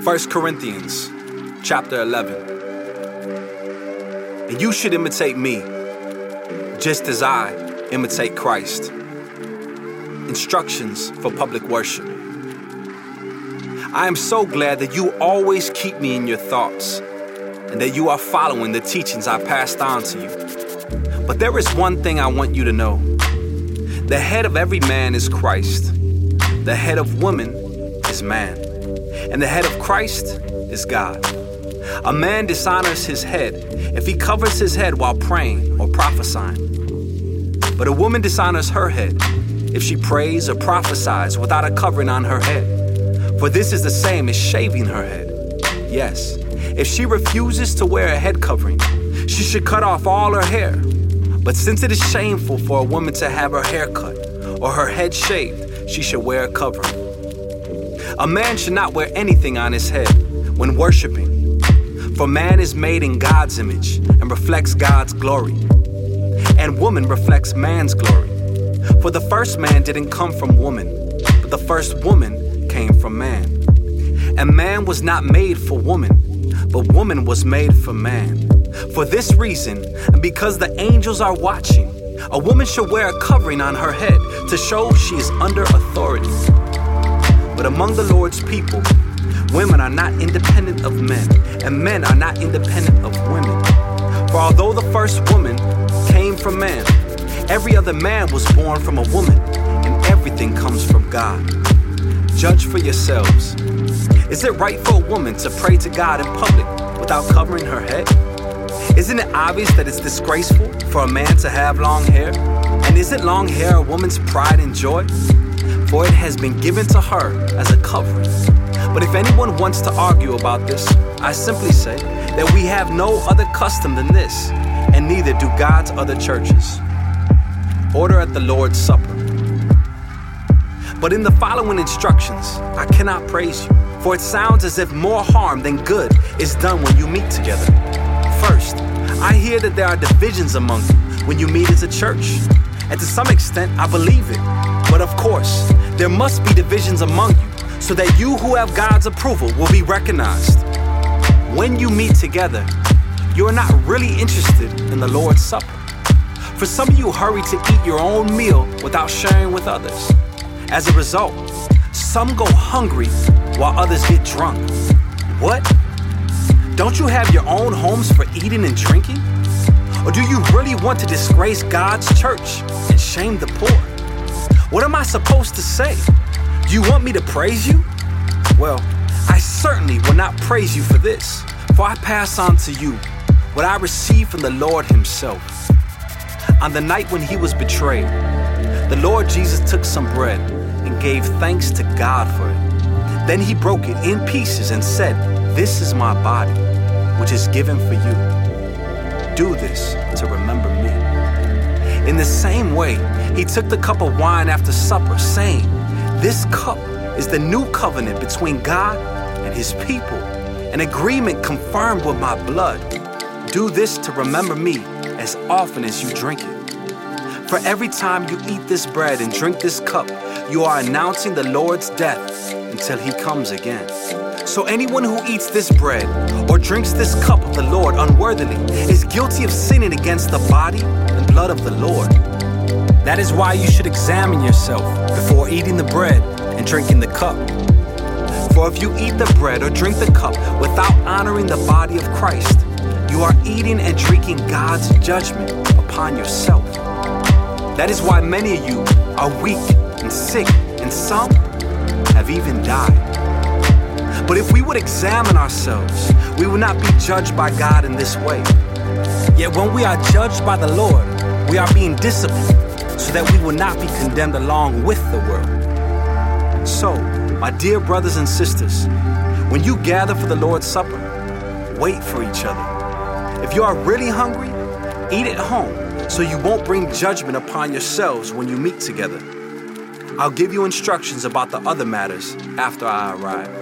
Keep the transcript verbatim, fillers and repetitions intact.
First Corinthians chapter eleven. And you should imitate me, just as I imitate Christ. Instructions for public worship. I am so glad that you always keep me in your thoughts and that you are following the teachings I passed on to you. But there is one thing I want you to know. The head of every man is Christ. The head of woman is man. And the head of Christ is God. A man dishonors his head if he covers his head while praying or prophesying. But a woman dishonors her head if she prays or prophesies without a covering on her head. For this is the same as shaving her head. Yes, if she refuses to wear a head covering, she should cut off all her hair. But since it is shameful for a woman to have her hair cut or her head shaved, she should wear a covering. A man should not wear anything on his head when worshiping, for man is made in God's image and reflects God's glory, and woman reflects man's glory. For the first man didn't come from woman, but the first woman came from man. And man was not made for woman, but woman was made for man. For this reason, and because the angels are watching, a woman should wear a covering on her head to show she is under authority. But among the Lord's people, women are not independent of men, and men are not independent of women. For although the first woman came from man, every other man was born from a woman, and everything comes from God. Judge for yourselves. Is it right for a woman to pray to God in public without covering her head? Isn't it obvious that it's disgraceful for a man to have long hair? And isn't long hair a woman's pride and joy? For it has been given to her as a covering. But if anyone wants to argue about this, I simply say that we have no other custom than this, and neither do God's other churches. Order at the Lord's Supper. But in the following instructions, I cannot praise you, for it sounds as if more harm than good is done when you meet together. First, I hear that there are divisions among you when you meet as a church. And to some extent, I believe it. But of course, there must be divisions among you so that you who have God's approval will be recognized. When you meet together, you are not really interested in the Lord's Supper. For some of you hurry to eat your own meal without sharing with others. As a result, some go hungry while others get drunk. What? Don't you have your own homes for eating and drinking? Or do you really want to disgrace God's church and shame the poor? What am I supposed to say? Do you want me to praise you? Well, I certainly will not praise you for this, for I pass on to you what I received from the Lord himself. On the night when he was betrayed, the Lord Jesus took some bread and gave thanks to God for it. Then he broke it in pieces and said, "This is my body, which is given for you. Do this to remember me." In the same way, he took the cup of wine after supper, saying, "This cup is the new covenant between God and his people, an agreement confirmed with my blood. Do this to remember me as often as you drink it. For every time you eat this bread and drink this cup, you are announcing the Lord's death until he comes again. So anyone who eats this bread or drinks this cup of the Lord unworthily is guilty of sinning against the body and blood of the Lord. That is why you should examine yourself before eating the bread and drinking the cup. For if you eat the bread or drink the cup without honoring the body of Christ, you are eating and drinking God's judgment upon yourself. That is why many of you are weak and sick, and some have even died. But if we would examine ourselves, we will not be judged by God in this way. Yet when we are judged by the Lord, we are being disciplined so that we will not be condemned along with the world. So, my dear brothers and sisters, when you gather for the Lord's Supper, wait for each other. If you are really hungry, eat at home so you won't bring judgment upon yourselves when you meet together. I'll give you instructions about the other matters after I arrive.